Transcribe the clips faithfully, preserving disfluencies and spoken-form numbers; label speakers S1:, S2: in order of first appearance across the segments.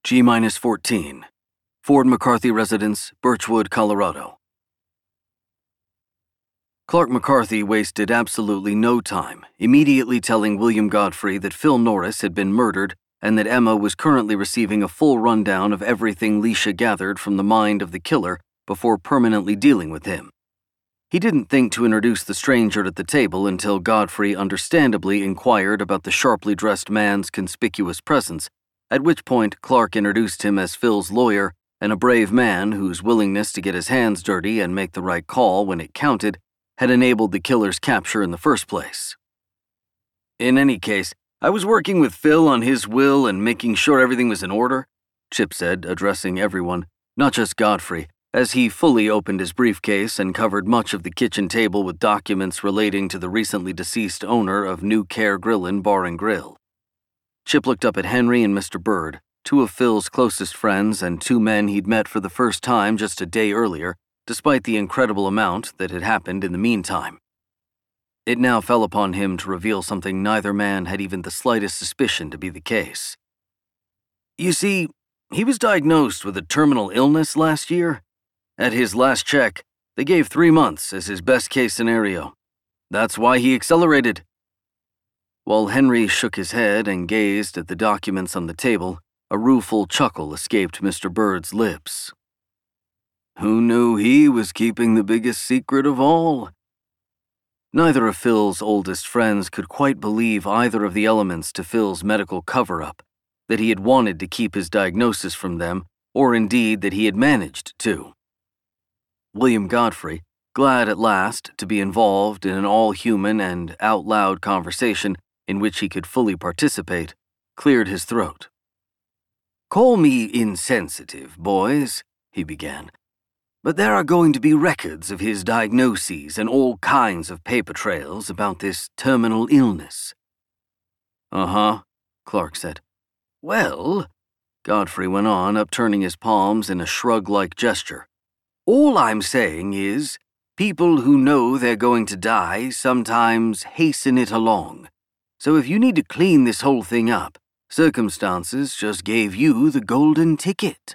S1: G fourteen. Ford McCarthy Residence, Birchwood, Colorado. Clark McCarthy wasted absolutely no time, immediately telling William Godfrey that Phil Norris had been murdered and that Emma was currently receiving a full rundown of everything Leisha gathered from the mind of the killer before permanently dealing with him. He didn't think to introduce the stranger at the table until Godfrey understandably inquired about the sharply dressed man's conspicuous presence, at which point Clark introduced him as Phil's lawyer and a brave man whose willingness to get his hands dirty and make the right call when it counted had enabled the killer's capture in the first place. In any case, I was working with Phil on his will and making sure everything was in order, Chip said, addressing everyone, not just Godfrey, as he fully opened his briefcase and covered much of the kitchen table with documents relating to the recently deceased owner of New Care Grillin' Bar and Grill. Chip looked up at Henry and Mister Bird, two of Phil's closest friends and two men he'd met for the first time just a day earlier, despite the incredible amount that had happened in the meantime. It now fell upon him to reveal something neither man had even the slightest suspicion to be the case. You see, he was diagnosed with a terminal illness last year. At his last check, they gave three months as his best-case scenario. That's why he accelerated. While Henry shook his head and gazed at the documents on the table, a rueful chuckle escaped Mister Bird's lips. Who knew he was keeping the biggest secret of all? Neither of Phil's oldest friends could quite believe either of the elements to Phil's medical cover-up, that he had wanted to keep his diagnosis from them, or indeed that he had managed to. William Godfrey, glad at last to be involved in an all-human and out-loud conversation in which he could fully participate, cleared his throat. "Call me insensitive, boys," he began. "But there are going to be records of his diagnoses and all kinds of paper trails about this terminal illness." "Uh-huh," Clark said. "Well," Godfrey went on, upturning his palms in a shrug-like gesture, "all I'm saying is, people who know they're going to die sometimes hasten it along. So if you need to clean this whole thing up, circumstances just gave you the golden ticket."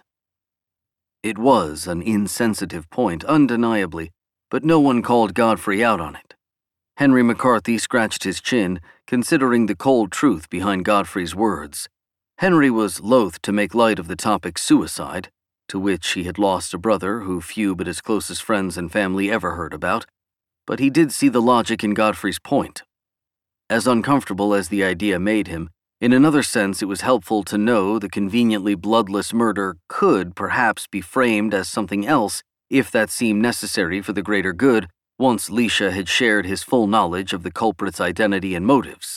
S1: It was an insensitive point, undeniably, but no one called Godfrey out on it. Henry McCarthy scratched his chin, considering the cold truth behind Godfrey's words. Henry was loath to make light of the topic suicide, to which he had lost a brother who few but his closest friends and family ever heard about, but he did see the logic in Godfrey's point. As uncomfortable as the idea made him, in another sense it was helpful to know the conveniently bloodless murder could perhaps be framed as something else if that seemed necessary for the greater good once Leisha had shared his full knowledge of the culprit's identity and motives.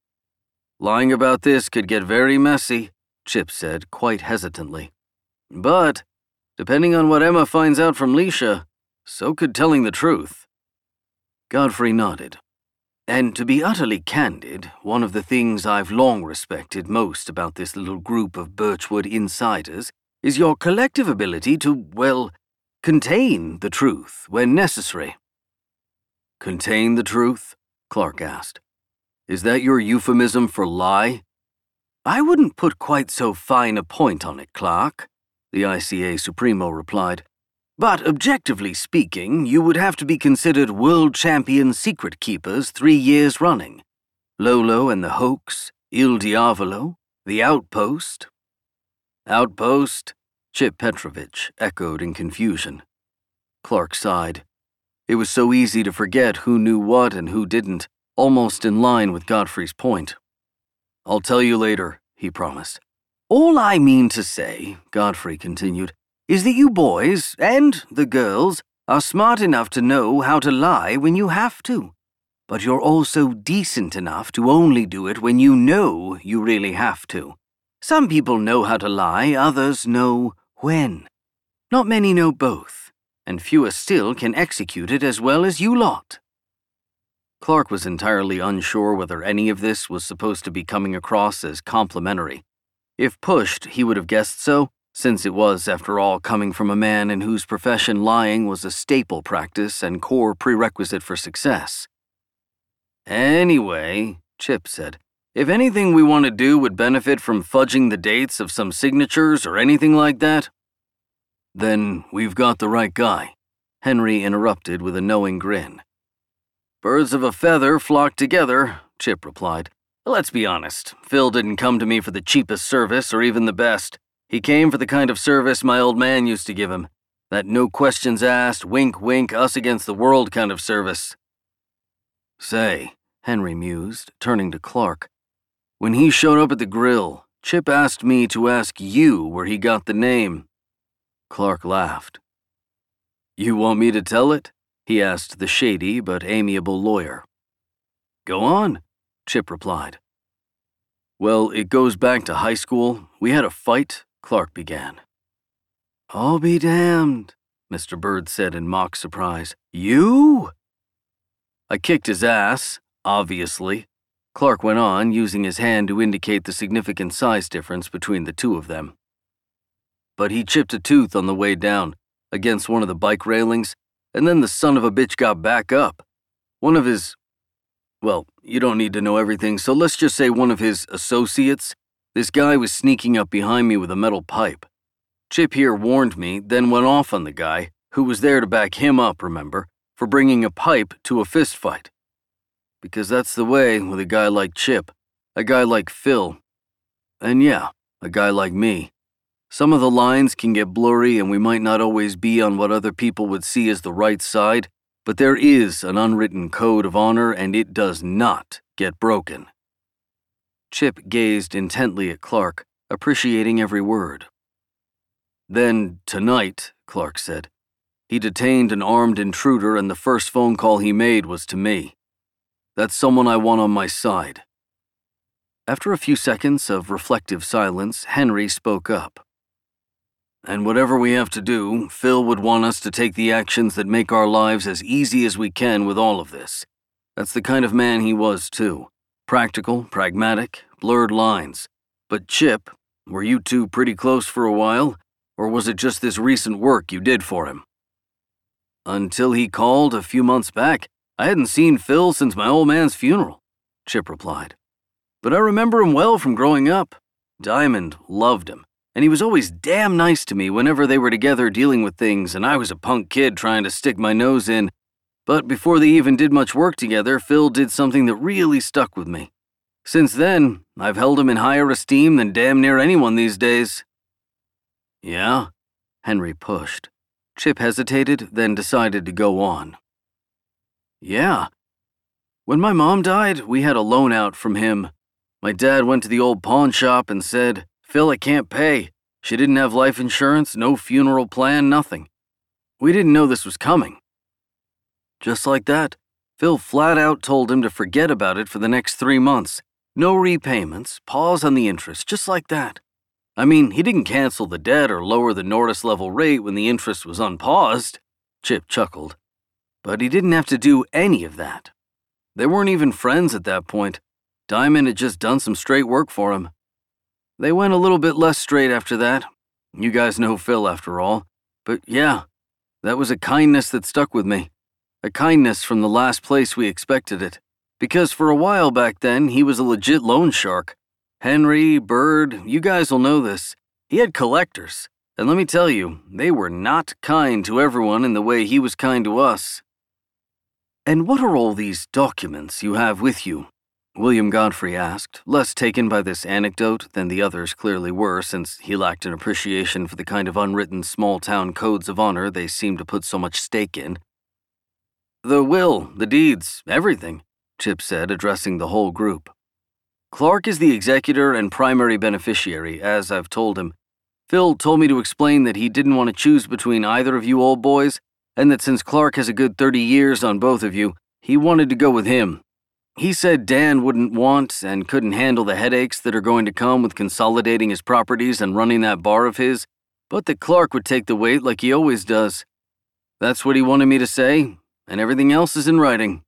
S1: "Lying about this could get very messy," Chip said, quite hesitantly. "But, depending on what Emma finds out from Leisha, so could telling the truth." Godfrey nodded. "And to be utterly candid, one of the things I've long respected most about this little group of Birchwood insiders is your collective ability to, well, contain the truth when necessary." "Contain the truth?" Clark asked. "Is that your euphemism for lie?" "I wouldn't put quite so fine a point on it, Clark," the I C A Supremo replied. "But objectively speaking, you would have to be considered world champion secret keepers three years running. Lolo and the Hoax, Il Diavolo, The Outpost." "Outpost?" Chip Petrovich echoed in confusion. Clark sighed. It was so easy to forget who knew what and who didn't, almost in line with Godfrey's point. "I'll tell you later," he promised. "All I mean to say," Godfrey continued, "is that you boys, and the girls, are smart enough to know how to lie when you have to. But you're also decent enough to only do it when you know you really have to. Some people know how to lie, others know when. Not many know both, and fewer still can execute it as well as you lot." Clark was entirely unsure whether any of this was supposed to be coming across as complimentary. If pushed, he would have guessed so, since it was, after all, coming from a man in whose profession lying was a staple practice and core prerequisite for success. "Anyway," Chip said, If anything we want to do would benefit from fudging the dates of some signatures or anything like that, then we've got the right guy, Henry interrupted with a knowing grin. Birds of a feather flock together, Chip replied. Let's be honest, Phil didn't come to me for the cheapest service or even the best. He came for the kind of service my old man used to give him. That no questions asked, wink wink, us against the world kind of service. Say, Henry mused, turning to Clark. When he showed up at the grill, Chip asked me to ask you where he got the name. Clark laughed. You want me to tell it? He asked the shady but amiable lawyer. Go on, Chip replied. Well, it goes back to high school. We had a fight, Clark began. I'll be damned, Mister Bird said in mock surprise. You? I kicked his ass, obviously. Clark went on, using his hand to indicate the significant size difference between the two of them. But he chipped a tooth on the way down, against one of the bike railings, and then the son of a bitch got back up. One of his... Well, you don't need to know everything, so let's just say one of his associates. This guy was sneaking up behind me with a metal pipe. Chip here warned me, then went off on the guy, who was there to back him up, remember, for bringing a pipe to a fist fight. Because that's the way with a guy like Chip, a guy like Phil, and yeah, a guy like me. Some of the lines can get blurry and we might not always be on what other people would see as the right side, but there is an unwritten code of honor and it does not get broken. Chip gazed intently at Clark, appreciating every word. Then, tonight, Clark said, he detained an armed intruder and the first phone call he made was to me. That's someone I want on my side. After a few seconds of reflective silence, Henry spoke up. And whatever we have to do, Phil would want us to take the actions that make our lives as easy as we can with all of this. That's the kind of man he was, too. Practical, pragmatic, blurred lines. But Chip, were you two pretty close for a while, or was it just this recent work you did for him? Until he called a few months back, I hadn't seen Phil since my old man's funeral, Chip replied. But I remember him well from growing up. Diamond loved him, and he was always damn nice to me whenever they were together dealing with things and I was a punk kid trying to stick my nose in. But before they even did much work together, Phil did something that really stuck with me. Since then, I've held him in higher esteem than damn near anyone these days. Yeah? Henry pushed. Chip hesitated, then decided to go on. Yeah. When my mom died, we had a loan out from him. My dad went to the old pawn shop and said, Phil, I can't pay. She didn't have life insurance, no funeral plan, nothing. We didn't know this was coming. Just like that, Phil flat out told him to forget about it for the next three months. No repayments, pause on the interest, just like that. I mean, he didn't cancel the debt or lower the Nordis level rate when the interest was unpaused, Chip chuckled. But he didn't have to do any of that. They weren't even friends at that point. Diamond had just done some straight work for him. They went a little bit less straight after that. You guys know Phil after all. But yeah, that was a kindness that stuck with me. A kindness from the last place we expected it. Because for a while back then, he was a legit loan shark. Henry, Bird, you guys will know this. He had collectors. And let me tell you, they were not kind to everyone in the way he was kind to us. And what are all these documents you have with you? William Godfrey asked, less taken by this anecdote than the others clearly were, since he lacked an appreciation for the kind of unwritten small-town codes of honor they seemed to put so much stake in. The will, the deeds, everything, Chip said, addressing the whole group. Clark is the executor and primary beneficiary, as I've told him. Phil told me to explain that he didn't want to choose between either of you old boys, and that since Clark has a good thirty years on both of you, he wanted to go with him. He said Dan wouldn't want and couldn't handle the headaches that are going to come with consolidating his properties and running that bar of his, but that Clark would take the weight like he always does. That's what he wanted me to say, and everything else is in writing.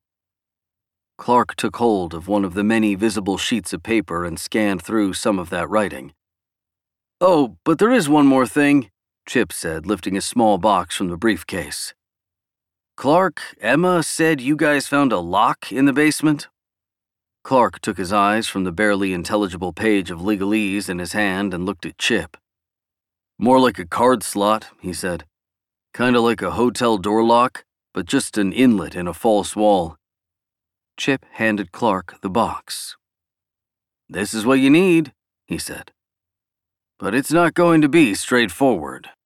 S1: Clark took hold of one of the many visible sheets of paper and scanned through some of that writing. Oh, but there is one more thing, Chip said, lifting a small box from the briefcase. Clark, Emma said you guys found a lock in the basement? Clark took his eyes from the barely intelligible page of legalese in his hand and looked at Chip. "More like a card slot," he said. "Kinda like a hotel door lock, but just an inlet in a false wall." Chip handed Clark the box. "This is what you need," he said. "But it's not going to be straightforward."